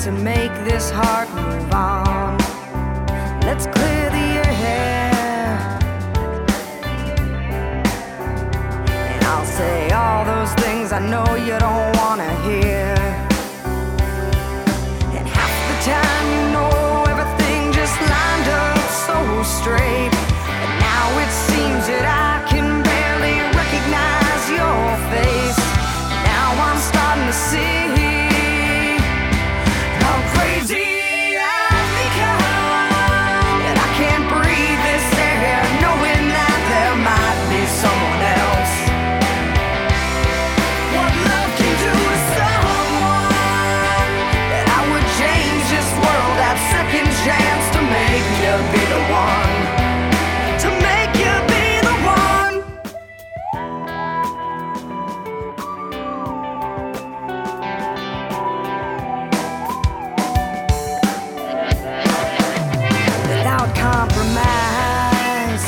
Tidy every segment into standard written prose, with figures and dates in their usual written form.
to make this heart move on. Let's clear the air, and I'll say all those things I know you don't wanna hear. And half the time you know everything just lined up so straight, but now it seems that I can barely recognize your face. Now I'm starting to see how crazy I've become, and I can't breathe this air knowing that there might be someone else. What love can do to someone, that I would change this world, that second chance to make you be the one, to make you be the one. Without compromise,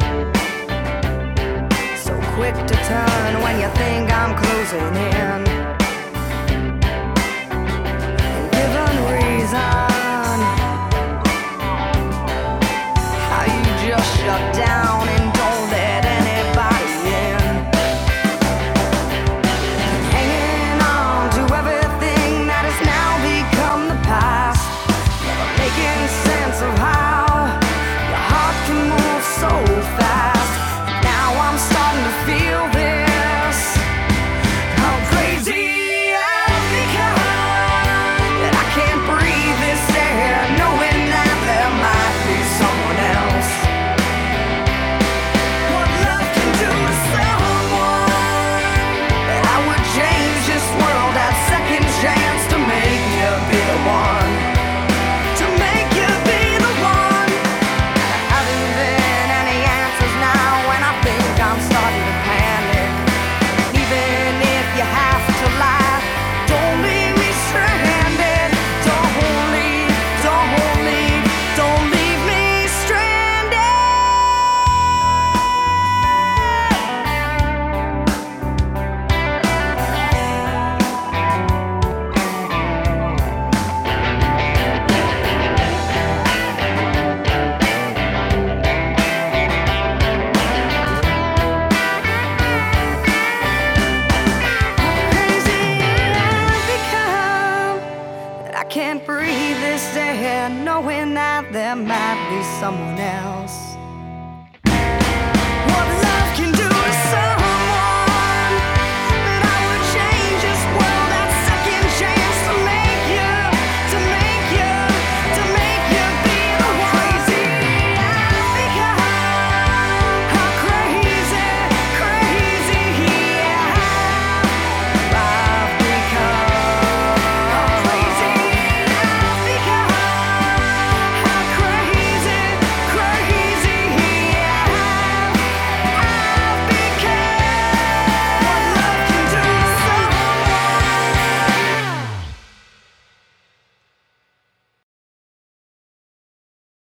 so quick to turn when you think I'm closing in. And given reason, how you just shut down and don't let anybody in. Hanging on to everything that has now become the past, never making sense of how your heart can move so fast. Now I'm starting to feel this, how crazy I've become, that I can't breathe this air knowing that there might be someone else. What love can do to someone, that I would change this world, that second chance to make you be the one, to make you be the one. There haven't been any answers now, and I think I'm starting to panic. Even if you have to lie, don't leave me stranded. Don't leave, don't leave, don't leave me stranded. Crazy I've become, that I can't breathe this air knowing that there might be someone